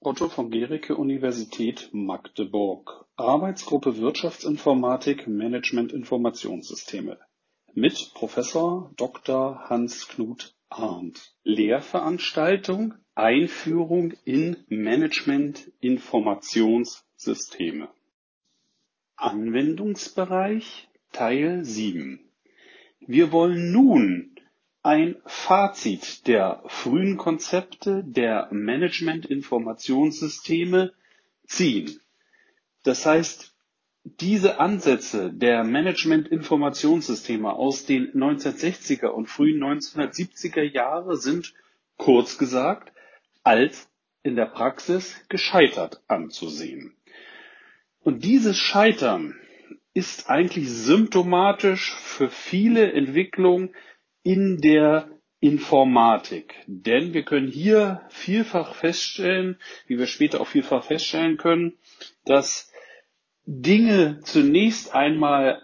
Otto von Guericke, Universität Magdeburg. Arbeitsgruppe Wirtschaftsinformatik, Management Informationssysteme mit Professor Dr. Hans-Knut Arndt. Lehrveranstaltung Einführung in Management Informationssysteme. Anwendungsbereich Teil 7. Wir wollen nun ein Fazit der frühen Konzepte der Management-Informationssysteme ziehen. Das heißt, diese Ansätze der Management-Informationssysteme aus den 1960er und frühen 1970er Jahre sind, kurz gesagt, als in der Praxis gescheitert anzusehen. Und dieses Scheitern ist eigentlich symptomatisch für viele Entwicklungen in der Informatik. Denn wir können hier vielfach feststellen, wie wir später auch vielfach feststellen können, dass Dinge zunächst einmal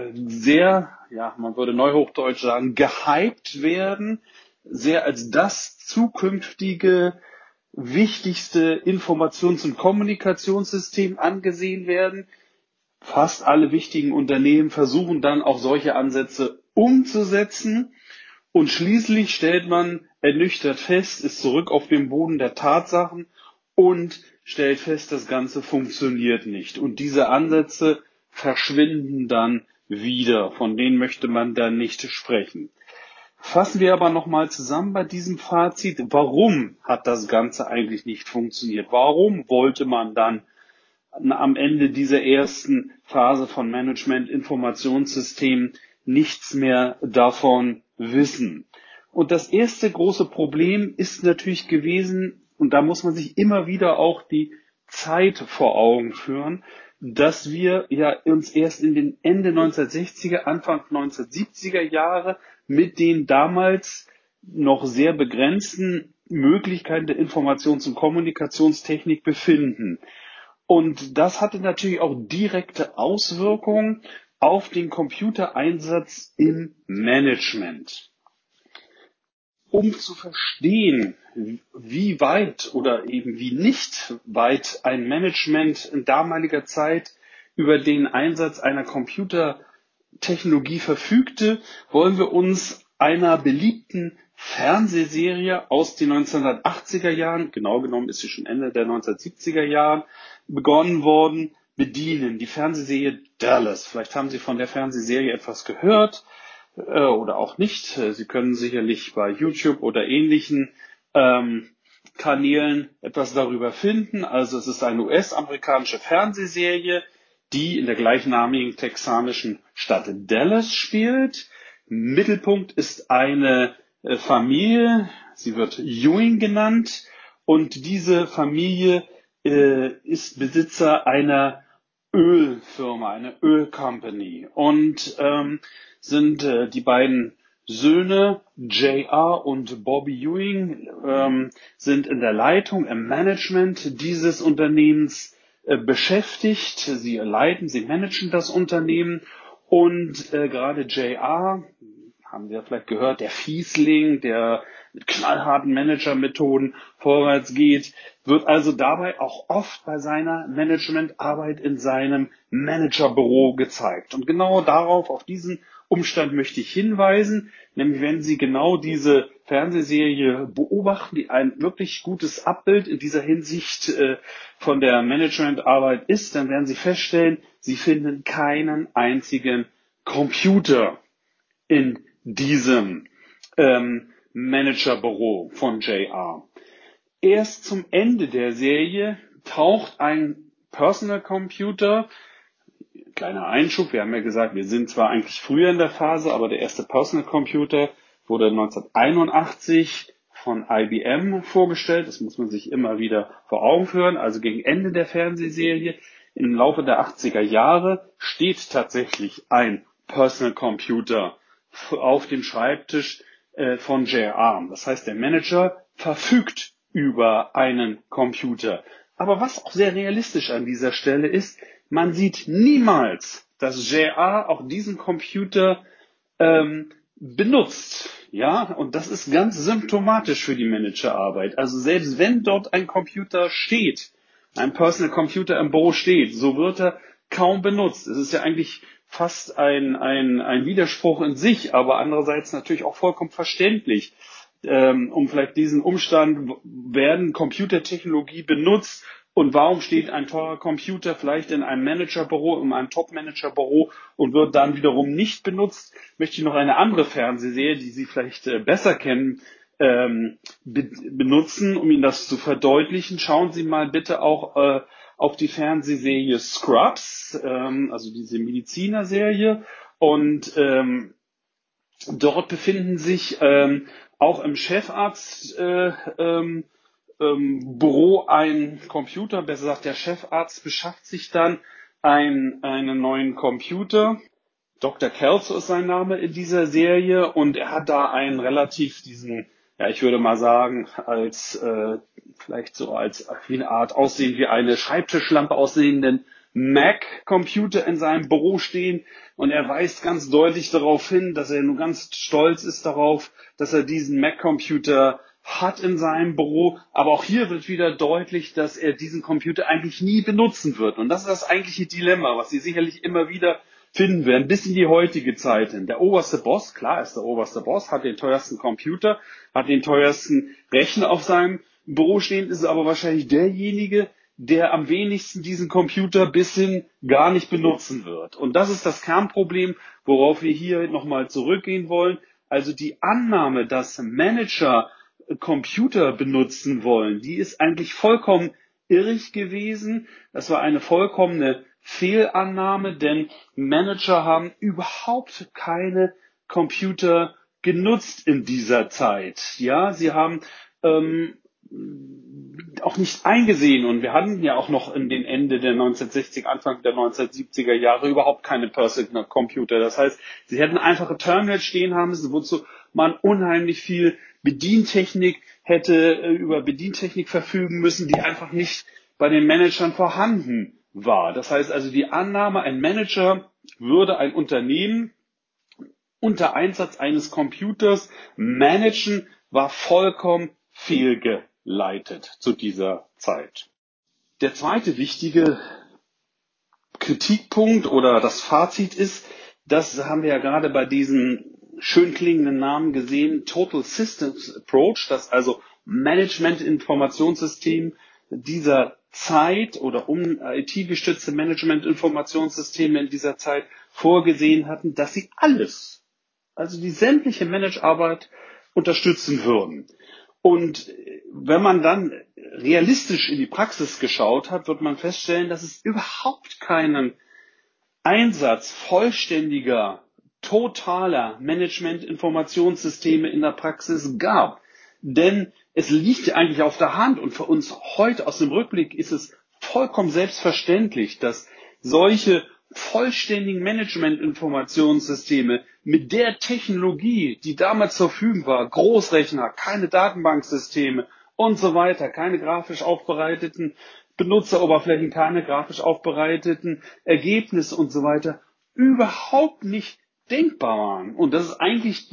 sehr, man würde neuhochdeutsch sagen, gehypt werden, sehr als das zukünftige wichtigste Informations- und Kommunikationssystem angesehen werden. Fast alle wichtigen Unternehmen versuchen dann auch solche Ansätze umzusetzen und schließlich stellt man ernüchtert fest, ist zurück auf den Boden der Tatsachen und stellt fest, das Ganze funktioniert nicht. Und diese Ansätze verschwinden dann wieder, von denen möchte man dann nicht sprechen. Fassen wir aber nochmal zusammen bei diesem Fazit, warum hat das Ganze eigentlich nicht funktioniert? Warum wollte man dann am Ende dieser ersten Phase von Management-Informationssystemen nichts mehr davon wissen? Und das erste große Problem ist natürlich gewesen, und da muss man sich immer wieder auch die Zeit vor Augen führen, dass wir uns erst in den Ende 1960er, Anfang 1970er Jahre mit den damals noch sehr begrenzten Möglichkeiten der Informations- und Kommunikationstechnik befinden. Und das hatte natürlich auch direkte Auswirkungen auf den Computereinsatz im Management. Um zu verstehen, wie weit oder eben wie nicht weit ein Management in damaliger Zeit über den Einsatz einer Computertechnologie verfügte, wollen wir uns einer beliebten Fernsehserie aus den 1980er Jahren, genau genommen ist sie schon Ende der 1970er Jahre begonnen worden, bedienen. Die Fernsehserie Dallas. Vielleicht haben Sie von der Fernsehserie etwas gehört oder auch nicht. Sie können sicherlich bei YouTube oder ähnlichen Kanälen etwas darüber finden. Also es ist eine US-amerikanische Fernsehserie, die in der gleichnamigen texanischen Stadt Dallas spielt. Mittelpunkt ist eine Familie, sie wird Ewing genannt, und diese Familie ist Besitzer einer Ölfirma, einer Ölcompany, und sind die beiden Söhne J.R. und Bobby Ewing sind in der Leitung, im Management dieses Unternehmens beschäftigt. Sie leiten, sie managen das Unternehmen, und gerade J.R., haben Sie ja vielleicht gehört, der Fiesling, der mit knallharten Managermethoden vorwärts geht, wird also dabei auch oft bei seiner Managementarbeit in seinem Managerbüro gezeigt. Und genau darauf, auf diesen Umstand möchte ich hinweisen, nämlich wenn Sie genau diese Fernsehserie beobachten, die ein wirklich gutes Abbild in dieser Hinsicht von der Managementarbeit ist, dann werden Sie feststellen, Sie finden keinen einzigen Computer in diesem Managerbüro von JR. Erst zum Ende der Serie taucht ein Personal Computer, kleiner Einschub, wir haben ja gesagt, wir sind zwar eigentlich früher in der Phase, aber der erste Personal Computer wurde 1981 von IBM vorgestellt. Das muss man sich immer wieder vor Augen führen. Also gegen Ende der Fernsehserie, im Laufe der 80er Jahre, steht tatsächlich ein Personal Computer auf dem Schreibtisch von JR. Das heißt, der Manager verfügt über einen Computer. Aber was auch sehr realistisch an dieser Stelle ist, man sieht niemals, dass JR auch diesen Computer benutzt. Ja, und das ist ganz symptomatisch für die Managerarbeit. Also selbst wenn dort ein Computer steht, ein Personal Computer im Büro steht, so wird er kaum benutzt. Es ist ja eigentlich fast ein Widerspruch in sich, aber andererseits natürlich auch vollkommen verständlich. Um vielleicht diesen Umstand, werden Computertechnologie benutzt und warum steht ein teurer Computer vielleicht in einem Managerbüro, in einem Top-Managerbüro und wird dann wiederum nicht benutzt? Möchte ich noch eine andere Fernsehserie, die Sie vielleicht besser kennen, benutzen, um Ihnen das zu verdeutlichen. Schauen Sie mal bitte auch auf die Fernsehserie Scrubs, also diese Medizinerserie. Und dort befinden sich auch im Chefarzt Büro ein Computer, besser gesagt, der Chefarzt beschafft sich dann einen neuen Computer. Dr. Kelso ist sein Name in dieser Serie und er hat da einen relativ ja, ich würde mal sagen, als vielleicht so als wie eine Art aussehen wie eine Schreibtischlampe aussehenden Mac-Computer in seinem Büro stehen und er weist ganz deutlich darauf hin, dass er nun ganz stolz ist darauf, dass er diesen Mac-Computer hat in seinem Büro, aber auch hier wird wieder deutlich, dass er diesen Computer eigentlich nie benutzen wird. Und das ist das eigentliche Dilemma, was Sie sicherlich immer wieder finden werden, bis in die heutige Zeit hin. Der oberste Boss, klar ist der oberste Boss, hat den teuersten Computer, hat den teuersten Rechner auf seinem Büro stehen, ist aber wahrscheinlich derjenige, der am wenigsten diesen Computer bis hin gar nicht benutzen wird. Und das ist das Kernproblem, worauf wir hier nochmal zurückgehen wollen. Also die Annahme, dass Manager Computer benutzen wollen, die ist eigentlich vollkommen irrig gewesen. Das war eine vollkommene Fehlannahme, denn Manager haben überhaupt keine Computer genutzt in dieser Zeit. Ja, sie haben auch nicht eingesehen und wir hatten ja auch noch in den Ende der 1960, Anfang der 1970er Jahre überhaupt keine Personal Computer. Das heißt, sie hätten einfache Terminals stehen haben müssen, wozu man unheimlich viel Bedientechnik hätte über Bedientechnik verfügen müssen, die einfach nicht bei den Managern vorhanden war. Das heißt also die Annahme, ein Manager würde ein Unternehmen unter Einsatz eines Computers managen, war vollkommen fehlgeleitet zu dieser Zeit. Der zweite wichtige Kritikpunkt oder das Fazit ist, das haben wir ja gerade bei diesem schön klingenden Namen gesehen, Total Systems Approach, das also Management-Informationssystem dieser Zeit oder IT-gestützte Management-Informationssysteme in dieser Zeit vorgesehen hatten, dass sie alles, also die sämtliche Managearbeit unterstützen würden. Und wenn man dann realistisch in die Praxis geschaut hat, wird man feststellen, dass es überhaupt keinen Einsatz vollständiger, totaler Management-Informationssysteme in der Praxis gab. Denn es liegt ja eigentlich auf der Hand und für uns heute aus dem Rückblick ist es vollkommen selbstverständlich, dass solche vollständigen Management-Informationssysteme mit der Technologie, die damals zur Verfügung war, Großrechner, keine Datenbanksysteme und so weiter, keine grafisch aufbereiteten Benutzeroberflächen, keine grafisch aufbereiteten Ergebnisse und so weiter, überhaupt nicht denkbar waren. Und das ist eigentlich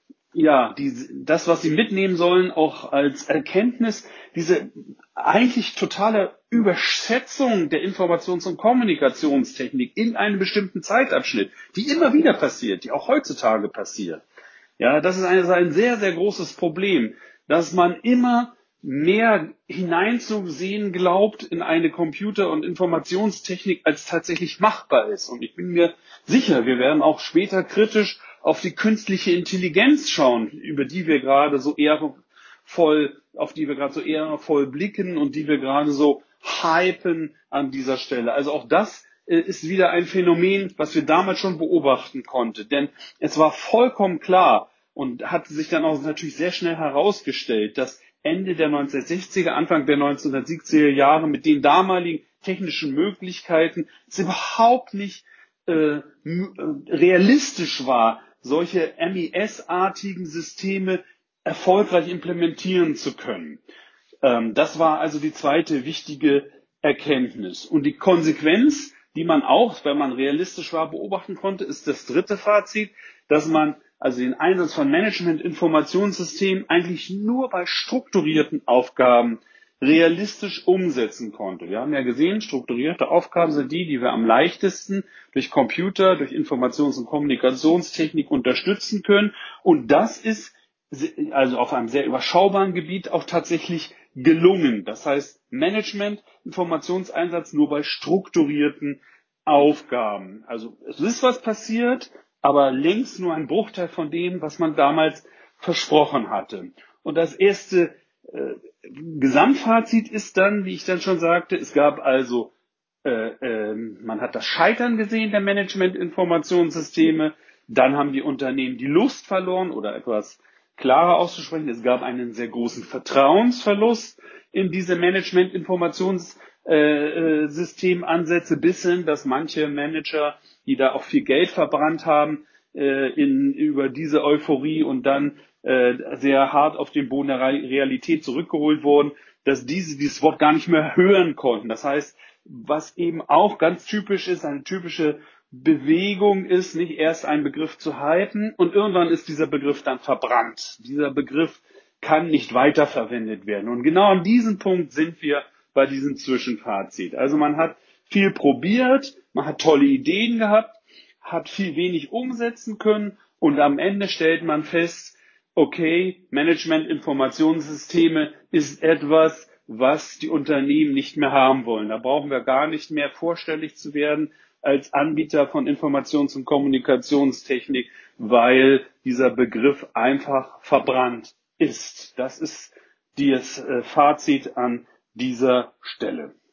das, was Sie mitnehmen sollen, auch als Erkenntnis, diese eigentlich totale Überschätzung der Informations- und Kommunikationstechnik in einem bestimmten Zeitabschnitt, die immer wieder passiert, die auch heutzutage passiert. Ja, das ist ein sehr, sehr großes Problem, dass man immer mehr hineinzusehen glaubt in eine Computer- und Informationstechnik, als tatsächlich machbar ist. Und ich bin mir sicher, wir werden auch später kritisch auf die künstliche Intelligenz schauen, auf die wir gerade so ehrenvoll blicken und die wir gerade so hypen an dieser Stelle. Also auch das ist wieder ein Phänomen, was wir damals schon beobachten konnten. Denn es war vollkommen klar und hat sich dann auch natürlich sehr schnell herausgestellt, dass Ende der 1960er, Anfang der 1970er Jahre mit den damaligen technischen Möglichkeiten es überhaupt nicht realistisch war, solche MES-artigen Systeme erfolgreich implementieren zu können. Das war also die zweite wichtige Erkenntnis. Und die Konsequenz, die man auch, wenn man realistisch war, beobachten konnte, ist das dritte Fazit, dass man also den Einsatz von Management-Informationssystemen eigentlich nur bei strukturierten Aufgaben realistisch umsetzen konnte. Wir haben ja gesehen, strukturierte Aufgaben sind die wir am leichtesten durch Computer, durch Informations- und Kommunikationstechnik unterstützen können. Und das ist also auf einem sehr überschaubaren Gebiet auch tatsächlich gelungen. Das heißt, Management, Informationseinsatz nur bei strukturierten Aufgaben. Also es ist was passiert, aber längst nur ein Bruchteil von dem, was man damals versprochen hatte. Und das erste Gesamtfazit ist dann, wie ich dann schon sagte, es gab also, man hat das Scheitern gesehen der Management-Informationssysteme, dann haben die Unternehmen die Lust verloren oder etwas klarer auszusprechen, es gab einen sehr großen Vertrauensverlust in diese Management-Informationssystemansätze bis hin, dass manche Manager, die da auch viel Geld verbrannt haben, über diese Euphorie und dann sehr hart auf den Boden der Realität zurückgeholt wurden, dass dieses Wort gar nicht mehr hören konnten. Das heißt, was eben auch ganz typisch ist, eine typische Bewegung ist, nicht erst einen Begriff zu hypen und irgendwann ist dieser Begriff dann verbrannt. Dieser Begriff kann nicht weiterverwendet werden. Und genau an diesem Punkt sind wir bei diesem Zwischenfazit. Also man hat viel probiert, man hat tolle Ideen gehabt, hat viel wenig umsetzen können und am Ende stellt man fest, okay, Management-Informationssysteme ist etwas, was die Unternehmen nicht mehr haben wollen. Da brauchen wir gar nicht mehr vorstellig zu werden als Anbieter von Informations- und Kommunikationstechnik, weil dieser Begriff einfach verbrannt ist. Das ist das Fazit an dieser Stelle.